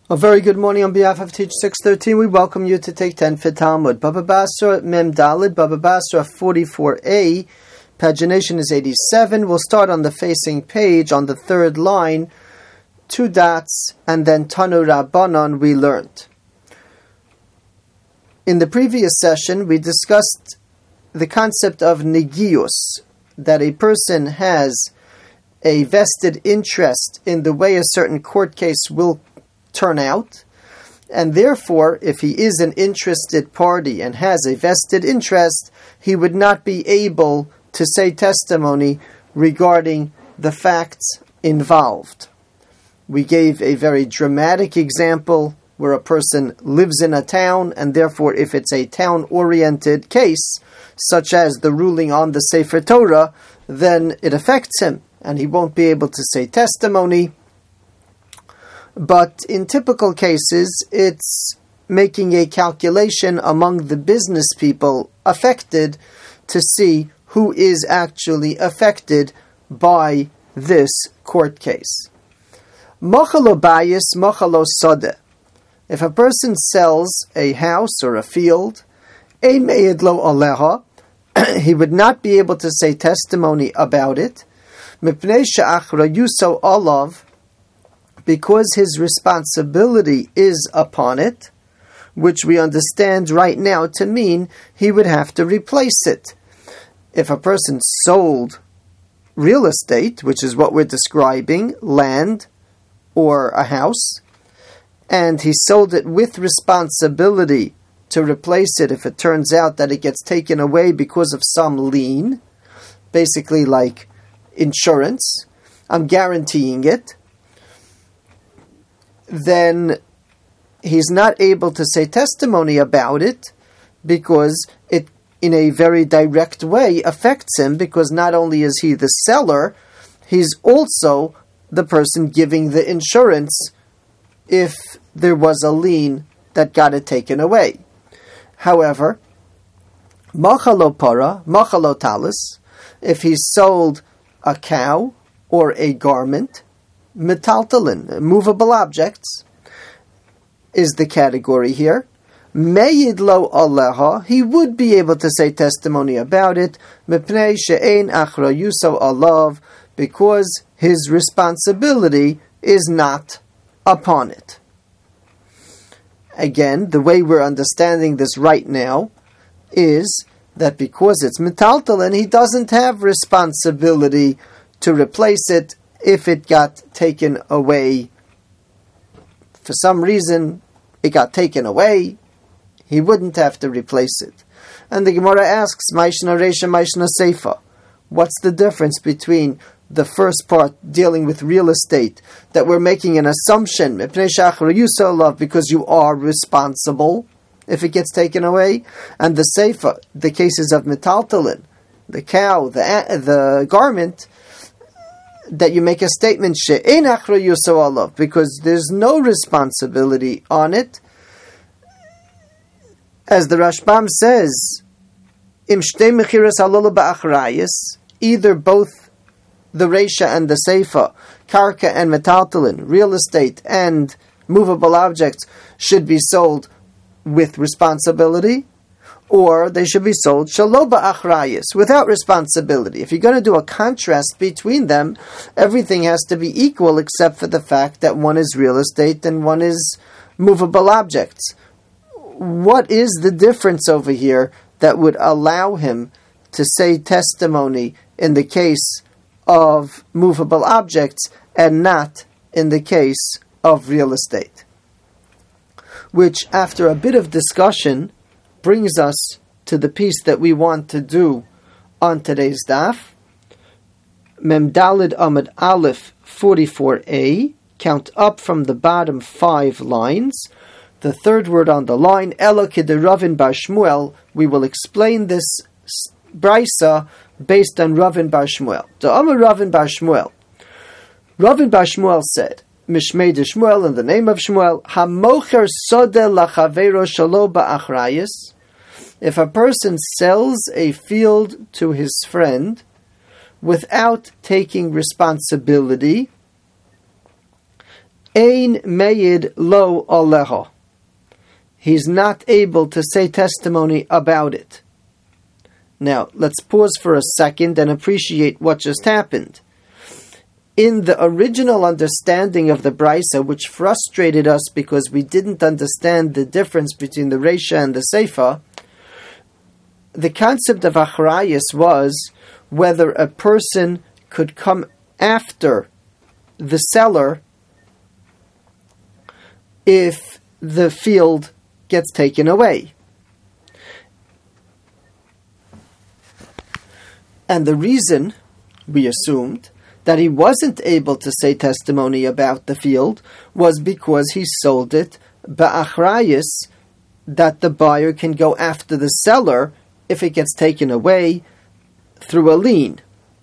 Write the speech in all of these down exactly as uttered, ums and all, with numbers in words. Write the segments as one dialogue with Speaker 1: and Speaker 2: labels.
Speaker 1: A very good morning on behalf of Teach six thirteen. We welcome you to take ten for Talmud. Baba Basra Mem Dalid, Baba Basra forty-four A. Pagination is eighty-seven. We'll start on the facing page on the third line. Two dots and then Tanu Rabbanon we learned. In the previous session we discussed the concept of negius, that a person has a vested interest in the way a certain court case will turn out, and therefore if he is an interested party and has a vested interest, he would not be able to say testimony regarding the facts involved. We gave a very dramatic example where a person lives in a town, and therefore if it's a town-oriented case, such as the ruling on the Sefer Torah, then it affects him and he won't be able to say testimony. But in typical cases, it's making a calculation among the business people affected to see who is actually affected by this court case. Machalo bayis, machalo sodeh. If a person sells a house or a field, ein me'ed lo aleha, he would not be able to say testimony about it, mipnei she'achrayuso olav, because his responsibility is upon it, which we understand right now to mean he would have to replace it. If a person sold real estate, which is what we're describing, land or a house, and he sold it with responsibility to replace it if it turns out that it gets taken away because of some lien, basically like insurance, I'm guaranteeing it, then he's not able to say testimony about it because it, in a very direct way, affects him, because not only is he the seller, he's also the person giving the insurance if there was a lien that got it taken away. However, machalo para, machalo talis, if he sold a cow or a garment, metaltalin, movable objects, is the category here. Me'id lo aleha, he would be able to say testimony about it, mipnei she'ein achrayuso alav, because his responsibility is not upon it. Again, the way we're understanding this right now is that because it's metaltalin, he doesn't have responsibility to replace it if it got taken away. For some reason, it got taken away, he wouldn't have to replace it. And the Gemara asks, Maishna Reisha, Maishna Seifa. What's the difference between the first part dealing with real estate, that we're making an assumption, because you are responsible if it gets taken away, and the Seifa, the cases of metaltalin, the cow, the the garment, that you make a statement, she'ein achrayuso alav, because there's no responsibility on it. As the Rashbam says, im shtei mechiras halolu ba'achrayis, either both the Reisha and the Seifa, karka and metaltalin, real estate and movable objects, should be sold with responsibility, or they should be sold shalo ba'achrayis, without responsibility. If you're going to do a contrast between them, everything has to be equal except for the fact that one is real estate and one is movable objects. What is the difference over here that would allow him to say testimony in the case of movable objects and not in the case of real estate? Which, after a bit of discussion, brings us to the piece that we want to do on today's daf. Mem Dalid Amud Aleph forty-four A. Count up from the bottom five lines. The third word on the line, Elo k'de Ravin bar Shmuel. We will explain this brisa based on Ravin bar Shmuel. The Amar Ravin bar Shmuel. Ravin bar Shmuel said, Mishmei de Shmuel, in the name of Shmuel, Hamocher sodeh lachavero shalo ba'achrayis. If a person sells a field to his friend without taking responsibility, Ein meyid lo aleha. He's not able to say testimony about it. Now, let's pause for a second and appreciate what just happened. In the original understanding of the Brisa, which frustrated us because we didn't understand the difference between the Reisha and the Seifa, the concept of Achrayus was whether a person could come after the seller if the field gets taken away. And the reason, we assumed, that he wasn't able to say testimony about the field was because he sold it ba'achrayus, that the buyer can go after the seller if it gets taken away through a lien.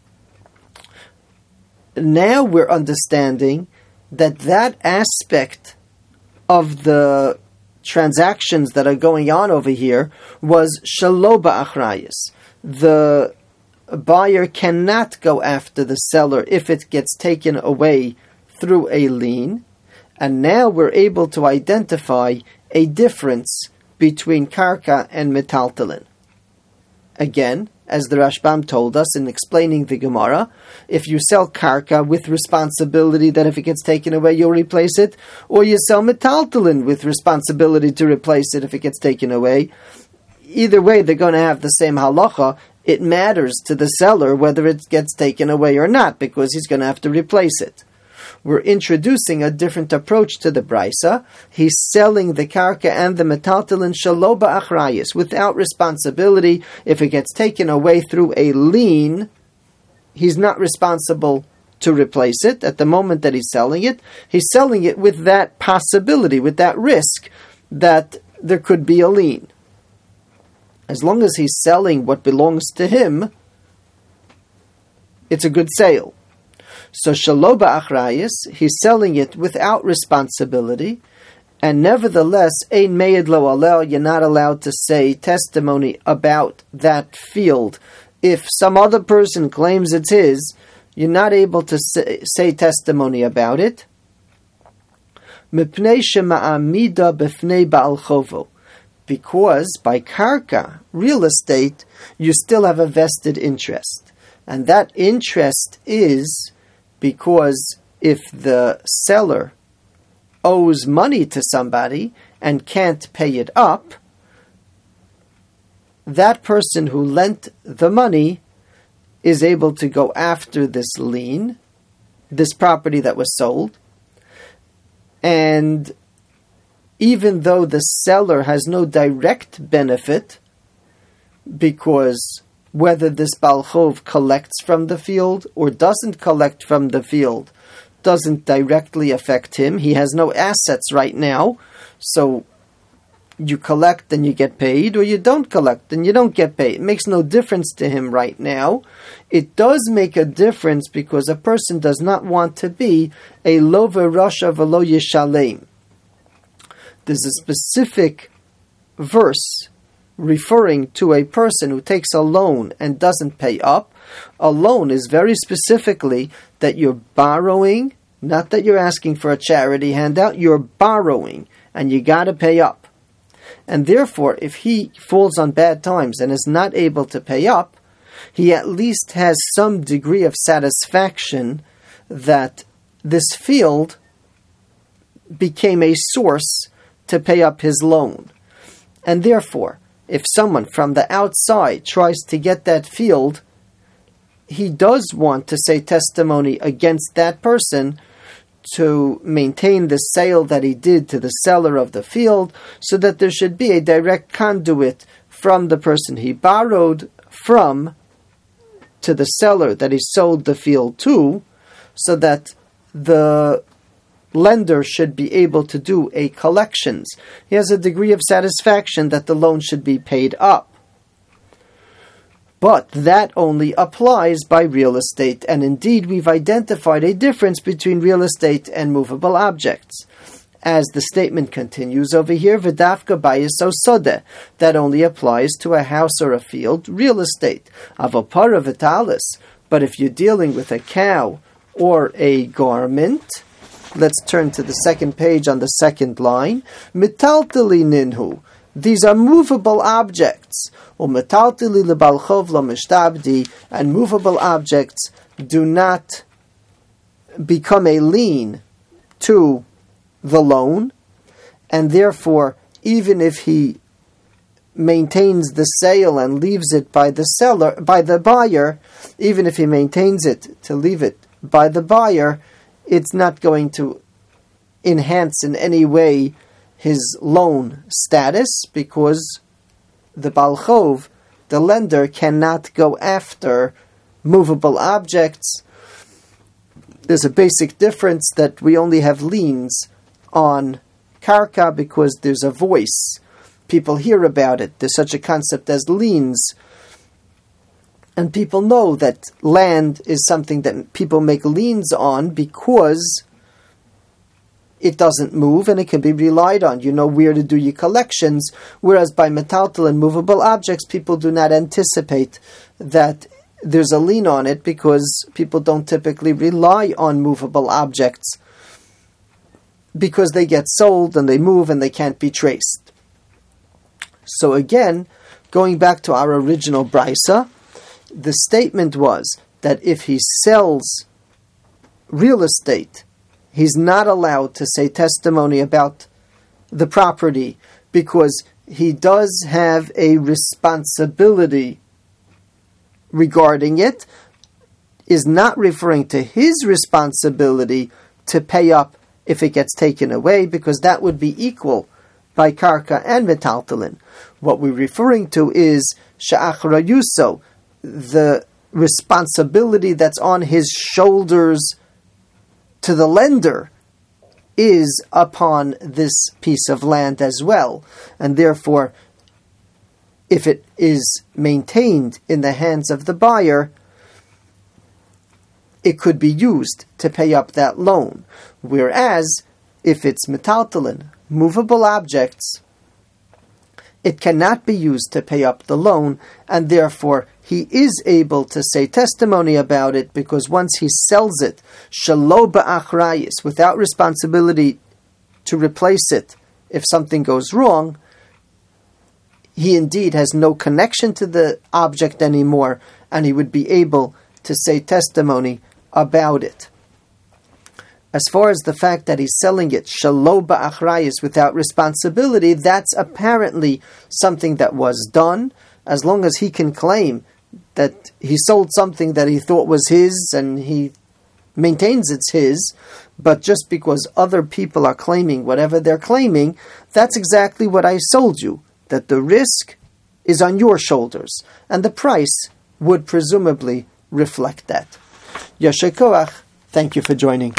Speaker 1: Now we're understanding that that aspect of the transactions that are going on over here was shelo ba'achrayus. The buyer cannot go after the seller if it gets taken away through a lien, and now we're able to identify a difference between karka and metaltalin. Again, as the Rashbam told us in explaining the Gemara, if you sell karka with responsibility that if it gets taken away you'll replace it, or you sell metaltalin with responsibility to replace it if it gets taken away, either way they're going to have the same halacha. It matters to the seller whether it gets taken away or not, because he's going to have to replace it. We're introducing a different approach to the Brisa. He's selling the karka and the metaltalin shelo ba'achrayus, without responsibility. If it gets taken away through a lien, he's not responsible to replace it at the moment that he's selling it. He's selling it with that possibility, with that risk that there could be a lien. As long as he's selling what belongs to him, it's a good sale. So shelo ba'achrayus, he's selling it without responsibility, and nevertheless, ein meyid lo alel, you're not allowed to say testimony about that field. If some other person claims it's his, you're not able to say, say testimony about it. Mipnei shema'amida b'fnei ba'al chovo. Because by karka, real estate, you still have a vested interest. And that interest is because if the seller owes money to somebody and can't pay it up, that person who lent the money is able to go after this lien, this property that was sold, and even though the seller has no direct benefit, because whether this Baal Chov collects from the field or doesn't collect from the field doesn't directly affect him. He has no assets right now, so you collect and you get paid, or you don't collect and you don't get paid. It makes no difference to him right now. It does make a difference because a person does not want to be a lo v'rasha v'lo yishalem. There's a specific verse referring to a person who takes a loan and doesn't pay up. A loan is very specifically that you're borrowing, not that you're asking for a charity handout, you're borrowing and you got to pay up. And therefore, if he falls on bad times and is not able to pay up, he at least has some degree of satisfaction that this field became a source to pay up his loan. And therefore, if someone from the outside tries to get that field, he does want to say testimony against that person to maintain the sale that he did to the seller of the field, so that there should be a direct conduit from the person he borrowed from to the seller that he sold the field to, so that the lender should be able to do a collections. He has a degree of satisfaction that the loan should be paid up. But that only applies by real estate, and indeed we've identified a difference between real estate and movable objects. As the statement continues over here, v'dafka bayiso sodeh, that only applies to a house or a field, real estate. Avopara v'talis, but if you're dealing with a cow or a garment, Let's turn to the second page on the second line. Mitaltali ninhu. These are movable objects. Umetaltali lebalchov lamishtabdi. And movable objects do not become a lien to the loan, and therefore, even if he maintains the sale and leaves it by the seller, by the buyer, even if he maintains it to leave it by the buyer, it's not going to enhance in any way his loan status, because the Balchov, the lender, cannot go after movable objects. There's a basic difference that we only have liens on karka because there's a voice. People hear about it. There's such a concept as liens. And people know that land is something that people make liens on because it doesn't move and it can be relied on. You know where to do your collections. Whereas by metaltal and movable objects, people do not anticipate that there's a lien on it because people don't typically rely on movable objects because they get sold and they move and they can't be traced. So again, going back to our original brisa, the statement was that if he sells real estate, he's not allowed to say testimony about the property because he does have a responsibility regarding it, is not referring to his responsibility to pay up if it gets taken away, because that would be equal by karka and metaltalin. What we're referring to is sha'achrayuso, the responsibility that's on his shoulders to the lender is upon this piece of land as well. And therefore, if it is maintained in the hands of the buyer, it could be used to pay up that loan. Whereas, if it's metaltalin, movable objects, it cannot be used to pay up the loan, and therefore he is able to say testimony about it, because once he sells it, shelo ba'achrayis, without responsibility to replace it if something goes wrong, he indeed has no connection to the object anymore, and he would be able to say testimony about it. As far as the fact that he's selling it shelo ba'achrayis, without responsibility, that's apparently something that was done. As long as he can claim that he sold something that he thought was his and he maintains it's his, but just because other people are claiming whatever they're claiming, that's exactly what I sold you, that the risk is on your shoulders, and the price would presumably reflect that. Yasher koach, thank you for joining.